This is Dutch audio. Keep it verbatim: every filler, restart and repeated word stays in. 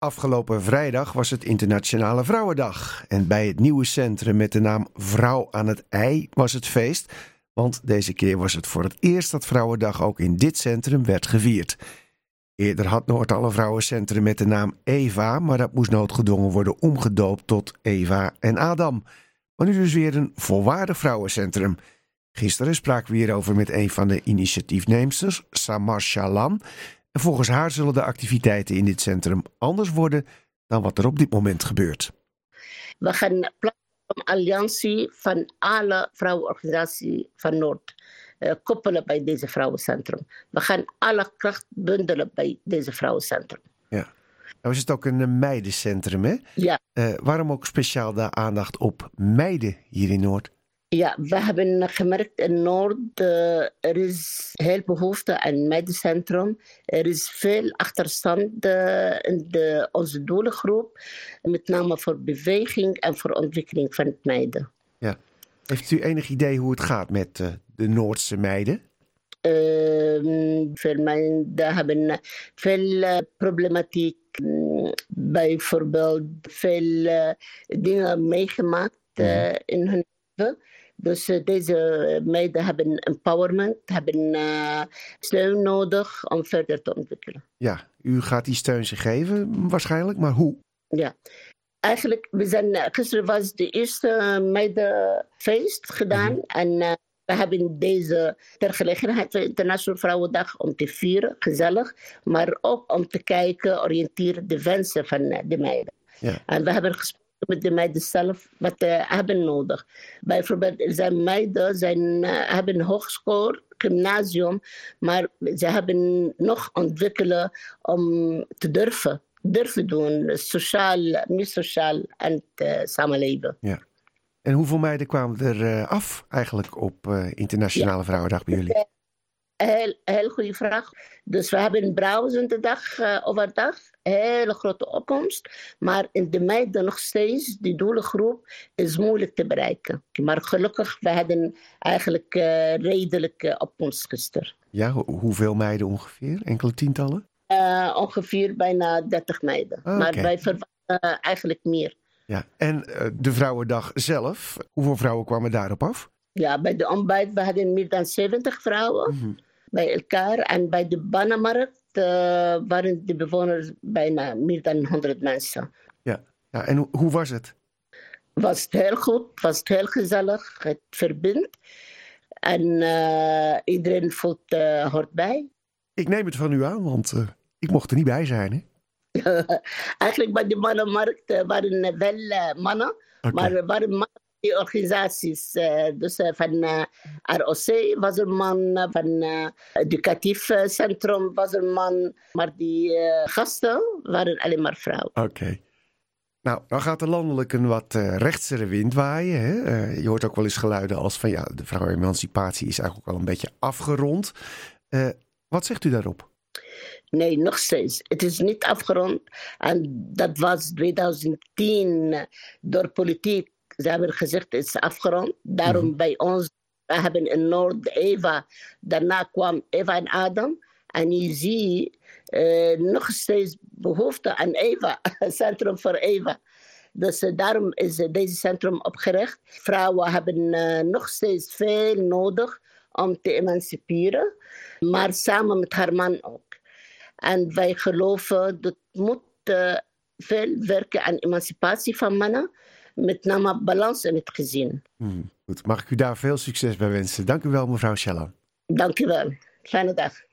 Afgelopen vrijdag was het Internationale Vrouwendag. En bij het nieuwe centrum met de naam Vrouw aan het I was het feest. Want deze keer was het voor het eerst dat Vrouwendag ook in dit centrum werd gevierd. Eerder had Noord al een vrouwencentrum met de naam Eva, maar dat moest noodgedwongen worden omgedoopt tot Eva en Adam. Maar nu dus weer een volwaardig vrouwencentrum. Gisteren spraken we hierover met een van de initiatiefneemsters, Samar Shalan. En volgens haar zullen de activiteiten in dit centrum anders worden dan wat er op dit moment gebeurt. We gaan plannen om een alliantie van alle vrouwenorganisaties van Noord uh, koppelen bij deze vrouwencentrum. We gaan alle kracht bundelen bij deze vrouwencentrum. Ja. Nou is het ook een meidencentrum, hè? Ja. Uh, waarom ook speciaal de aandacht op meiden hier in Noord? Ja, we hebben gemerkt in Noord, uh, er is heel behoefte aan een meidencentrum. Er is veel achterstand uh, in de, onze doelengroep, met name voor beweging en voor ontwikkeling van het meiden. Ja. Heeft u enig idee hoe het gaat met uh, de Noordse meiden? Uh, veel meiden hebben veel uh, problematiek, uh, bijvoorbeeld veel uh, dingen meegemaakt uh, in hun leven. Dus uh, deze meiden hebben empowerment, hebben uh, steun nodig om verder te ontwikkelen. Ja, u gaat die steun ze geven waarschijnlijk, maar hoe? Ja, eigenlijk, we zijn, gisteren was de eerste meidenfeest gedaan. Mm-hmm. En uh, we hebben deze ter gelegenheid van Internationale Vrouwendag om te vieren, gezellig. Maar ook om te kijken, oriënteren de wensen van uh, de meiden. Ja. En we hebben gesproken met de meiden zelf wat ze uh, hebben nodig. Bijvoorbeeld, er zijn meiden zijn, uh, hebben een hogeschool, gymnasium, maar ze hebben nog ontwikkelen om te durven. Durven doen, sociaal, niet sociaal en het uh, samenleven. Ja. En hoeveel meiden kwamen er uh, af eigenlijk op uh, Internationale ja. Vrouwendag bij jullie? Heel, heel goede vraag. Dus we hebben een Vrouwendag uh, overdag. Hele grote opkomst. Maar in de meiden nog steeds, die doelengroep, is moeilijk te bereiken. Maar gelukkig, we hadden eigenlijk uh, redelijke opkomst gisteren. Ja, ho- hoeveel meiden ongeveer? Enkele tientallen? Uh, ongeveer bijna dertig meiden. Oh, maar okay. wij verwachten uh, eigenlijk meer. Ja, en uh, de Vrouwendag zelf, hoeveel vrouwen kwamen daarop af? Ja, bij de ontbijt, we hadden meer dan zeventig vrouwen mm-hmm. bij elkaar. En bij de Banenmarkt uh, waren de bewoners bijna meer dan honderd mensen. Ja, ja en ho- hoe was het? Was het heel goed, was het heel gezellig, het verbindt. En uh, iedereen voelt, uh, hoort bij. Ik neem het van u aan, want uh, ik mocht er niet bij zijn, hè? Eigenlijk bij de mannenmarkt uh, waren wel uh, mannen, okay. maar er waren mannen die organisaties. Uh, dus uh, van uh, R O C was er man, van uh, educatief uh, centrum was er man, maar die uh, gasten waren alleen maar vrouwen. Oké. Okay. Nou, dan gaat er landelijk een wat uh, rechtsere wind waaien. Hè? Uh, je hoort ook wel eens geluiden als van ja, de vrouwenemancipatie is eigenlijk wel een beetje afgerond. Uh, wat zegt u daarop? Nee, nog steeds. Het is niet afgerond. En dat was twintig tien door politiek. Ze hebben gezegd het is afgerond. Daarom mm-hmm. bij ons, we hebben in Noord Eva. Daarna kwam Eva en Adam. En je ziet uh, nog steeds behoefte aan Eva. Centrum voor Eva. Dus uh, daarom is uh, deze centrum opgericht. Vrouwen hebben uh, nog steeds veel nodig om te emanciperen. Maar samen met haar man ook. En wij geloven dat moet uh, veel werken aan emancipatie van mannen. Met name balans in het gezin. Hmm, goed. Mag ik u daar veel succes bij wensen. Dank u wel, mevrouw Shalan. Dank u wel. Fijne dag.